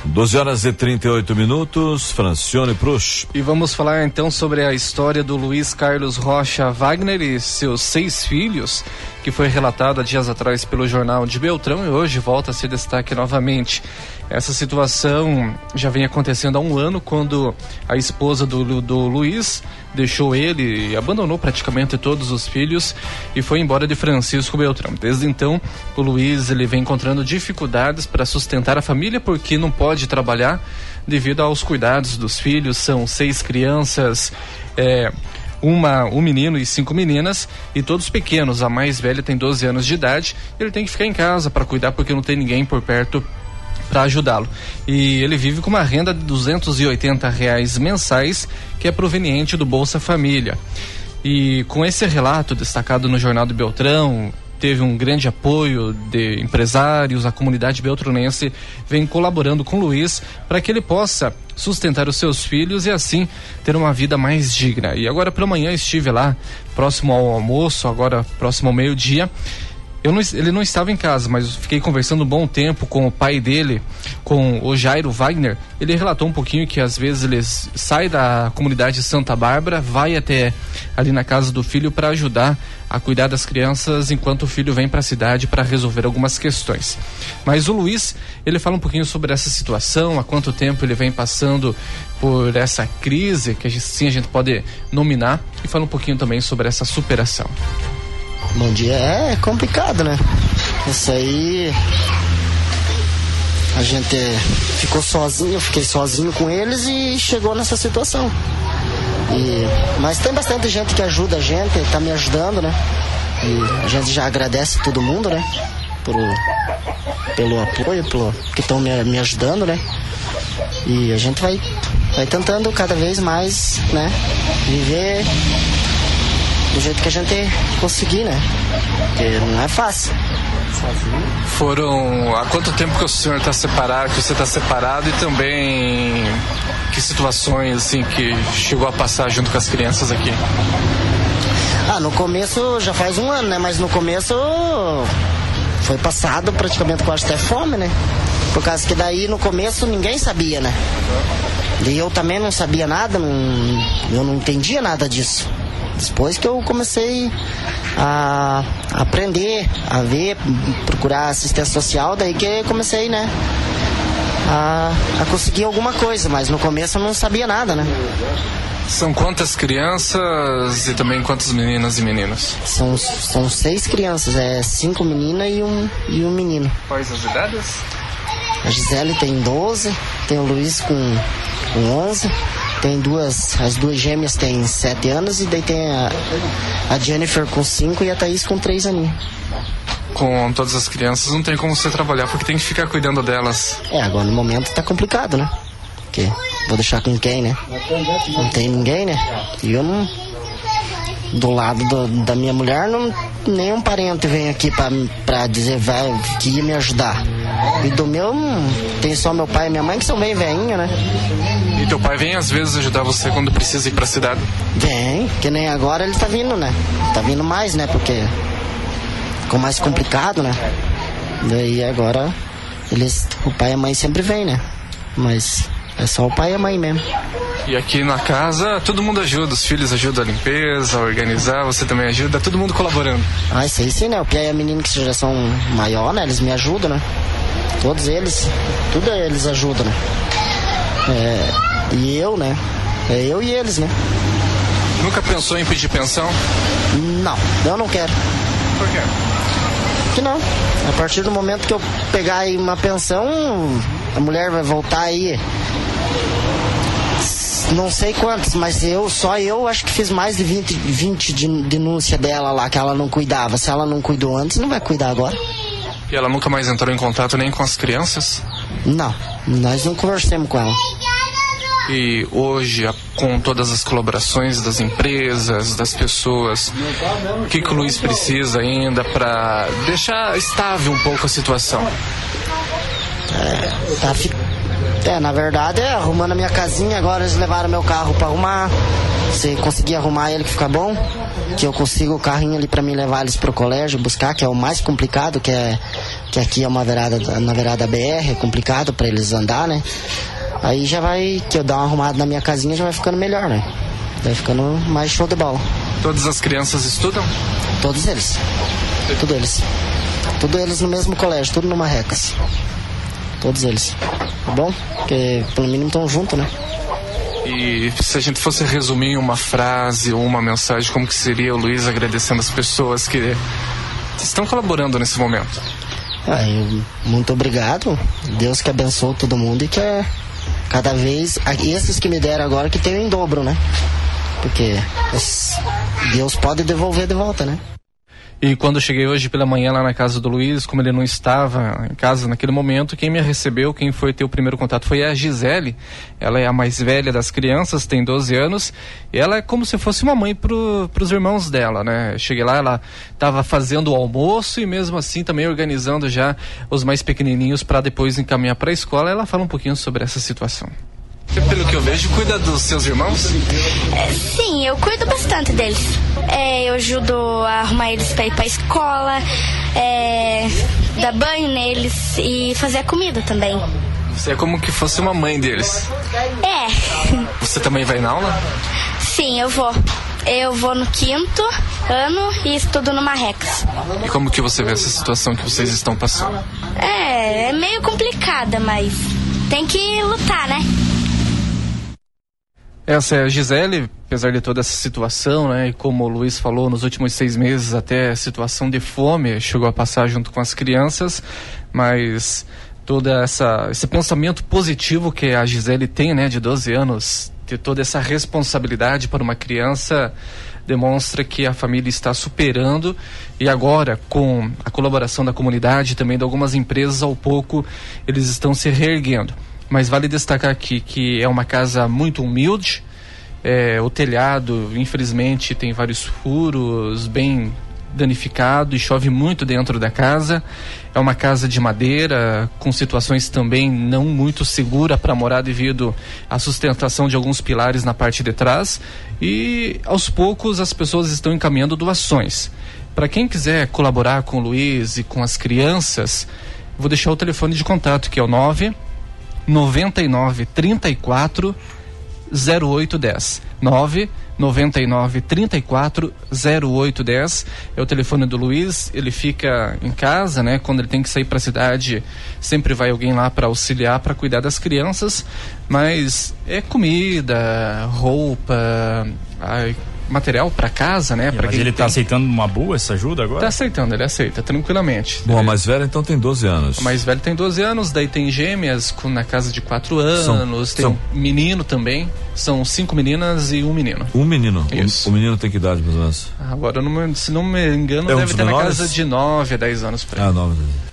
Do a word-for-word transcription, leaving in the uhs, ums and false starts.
doze horas e trinta e oito minutos, Francione Prush. E vamos falar então sobre a história do Luiz Carlos Rocha Wagner e seus seis filhos, que foi relatado há dias atrás pelo jornal de Beltrão e hoje volta a ser destaque novamente. Essa situação já vem acontecendo há um ano, quando a esposa do, do Luiz deixou ele e abandonou praticamente todos os filhos e foi embora de Francisco Beltrão. Desde então, o Luiz ele vem encontrando dificuldades para sustentar a família porque não pode trabalhar devido aos cuidados dos filhos. São seis crianças, é, uma, um menino e cinco meninas, e todos pequenos. A mais velha tem doze anos de idade. Ele tem que ficar em casa para cuidar porque não tem ninguém por perto para ajudá-lo. E ele vive com uma renda de duzentos e oitenta reais mensais, que é proveniente do Bolsa Família. E com esse relato destacado no Jornal do Beltrão, teve um grande apoio de empresários, a comunidade beltronense vem colaborando com o Luiz para que ele possa sustentar os seus filhos e assim ter uma vida mais digna. E agora pela manhã estive lá, próximo ao almoço, agora próximo ao meio-dia. Eu não, ele não estava em casa, mas fiquei conversando um bom tempo com o pai dele, com o Jairo Wagner. Ele relatou um pouquinho que às vezes ele sai da comunidade Santa Bárbara, vai até ali na casa do filho para ajudar a cuidar das crianças, enquanto o filho vem para a cidade para resolver algumas questões. Mas o Luiz, ele fala um pouquinho sobre essa situação, há quanto tempo ele vem passando por essa crise, que assim a gente pode nominar, e fala um pouquinho também sobre essa superação. Bom dia, é complicado, né? Isso aí, a gente ficou sozinho, eu fiquei sozinho com eles e chegou nessa situação. E, mas tem bastante gente que ajuda a gente, tá me ajudando, né? E a gente já agradece todo mundo, né? Por, pelo apoio, pelo, que estão me, me ajudando, né? E a gente vai, vai tentando cada vez mais, né? Viver do jeito que a gente conseguir, né? Porque não é fácil. Foram... Há quanto tempo que o senhor está separado, que você está separado, e também que situações, assim, que chegou a passar junto com as crianças aqui? Ah, no começo já faz um ano, né? Mas no começo foi passado praticamente quase até fome, né? Por causa que daí no começo ninguém sabia, né? E eu também não sabia nada, não, eu não entendia nada disso. Depois que eu comecei a aprender, a ver, procurar assistência social, daí que eu comecei, né, a, a conseguir alguma coisa, mas no começo eu não sabia nada, né. São quantas crianças e também quantas meninas e meninos? São, são seis crianças, é cinco meninas e um, e um menino. Quais as idades? A Gisele tem doze, tem o Luiz com, com onze. Tem duas, as duas gêmeas têm sete anos e daí tem a, a Jennifer com cinco e a Thaís com três aninhos. Com todas as crianças não tem como você trabalhar porque tem que ficar cuidando delas. É, agora no momento tá complicado, né? Porque vou deixar com quem, né? Não tem ninguém, né? E eu não... Do lado do, da minha mulher, não, nenhum parente vem aqui pra, pra dizer vai, que ia me ajudar. E do meu, tem só meu pai e minha mãe que são bem velhinhos, né? E teu pai vem às vezes ajudar você quando precisa ir pra cidade? Vem, que nem agora ele tá vindo, né? Tá vindo mais, né? Porque ficou mais complicado, né? Daí agora, eles, o pai e a mãe sempre vem, né? Mas é só o pai e a mãe mesmo. E aqui na casa, todo mundo ajuda, os filhos ajudam a limpeza, a organizar, você também ajuda, todo mundo colaborando. Ah, isso aí sim, né? O pai e a menina que já são maior, né? Eles me ajudam, né? Todos eles, tudo eles ajudam, né? É, e eu, né? É eu e eles, né? Nunca pensou em pedir pensão? Não, eu não quero. Por quê? Que não. A partir do momento que eu pegar aí uma pensão, a mulher vai voltar aí... Não sei quantos, mas eu, só eu acho que fiz mais de vinte, vinte de denúncia dela lá, que ela não cuidava. Se ela não cuidou antes, não vai cuidar agora. E ela nunca mais entrou em contato nem com as crianças? Não, nós não conversamos com ela. E hoje, com todas as colaborações das empresas, das pessoas, o que, que o Luiz precisa ainda para deixar estável um pouco a situação? É, tá ficando... É, na verdade, é, arrumando a minha casinha, agora eles levaram meu carro pra arrumar. Se conseguir arrumar ele que fica bom, que eu consigo o carrinho ali pra mim levar eles pro colégio, buscar, que é o mais complicado, que é que aqui é uma virada, na virada B R, é complicado para eles andar, né? Aí já vai, que eu dar uma arrumada na minha casinha, já vai ficando melhor, né? Vai ficando mais show de bola. Todas as crianças estudam? Todos eles. Todos eles. Todos eles no mesmo colégio, tudo no Marrecas. Todos eles. Tá bom? Porque pelo mínimo estão juntos, né? E se a gente fosse resumir em uma frase ou uma mensagem, como que seria o Luiz agradecendo as pessoas que estão colaborando nesse momento? Ah, eu, muito obrigado. Deus que abençoe todo mundo e que é cada vez, esses que me deram agora que tenham em dobro, né? Porque Deus pode devolver de volta, né? E quando eu cheguei hoje pela manhã lá na casa do Luiz, como ele não estava em casa naquele momento, quem me recebeu, quem foi ter o primeiro contato foi a Gisele. Ela é a mais velha das crianças, tem doze anos, e ela é como se fosse uma mãe pro, pros irmãos dela, né? Cheguei lá, ela estava fazendo o almoço e mesmo assim também organizando já os mais pequenininhos para depois encaminhar para a escola. Ela fala um pouquinho sobre essa situação. Você, pelo que eu vejo, cuida dos seus irmãos? É, sim, eu cuido bastante deles. É, eu ajudo a arrumar eles para ir para a escola, é, dar banho neles e fazer a comida também. Você é como que fosse uma mãe deles? É. Você também vai na aula? Sim, eu vou. Eu vou no quinto ano e estudo no Marrecas. E como que você vê essa situação que vocês estão passando? É, é meio complicada, mas tem que lutar, né? Essa é a Gisele, apesar de toda essa situação, né? E como o Luiz falou, nos últimos seis meses até a situação de fome chegou a passar junto com as crianças, mas toda essa esse pensamento positivo que a Gisele tem, né, de doze anos, ter toda essa responsabilidade para uma criança, demonstra que a família está superando, e agora com a colaboração da comunidade, também de algumas empresas, ao pouco eles estão se reerguendo. Mas vale destacar aqui que é uma casa muito humilde, é, o telhado, infelizmente, tem vários furos, bem danificado, e chove muito dentro da casa. É uma casa de madeira, com situações também não muito segura para morar devido à sustentação de alguns pilares na parte de trás, e aos poucos as pessoas estão encaminhando doações. Para quem quiser colaborar com o Luiz e com as crianças, vou deixar o telefone de contato, que é o nove noventa e nove, trinta e quatro, zero oito dez. nove noventa e nove, trinta e quatro, zero oito dez. É o telefone do Luiz. Ele fica em casa, né? Quando ele tem que sair para a cidade, sempre vai alguém lá para auxiliar, para cuidar das crianças. Mas é comida, roupa, ai, material para casa, né? Pra Mas quem ele tá tem... aceitando uma boa essa ajuda agora? Tá aceitando, ele aceita tranquilamente. Bom, ele... a mais velha então tem doze anos. O mais velho tem doze anos, daí tem gêmeas com, na casa de quatro anos, são, tem são... um menino também, são cinco meninas e um menino. Um menino? Isso. O, o menino tem que idade, mais ou menos? Agora, não me, se não me engano, é deve um ter menores? na casa de nove a dez anos. Pra ah, nove.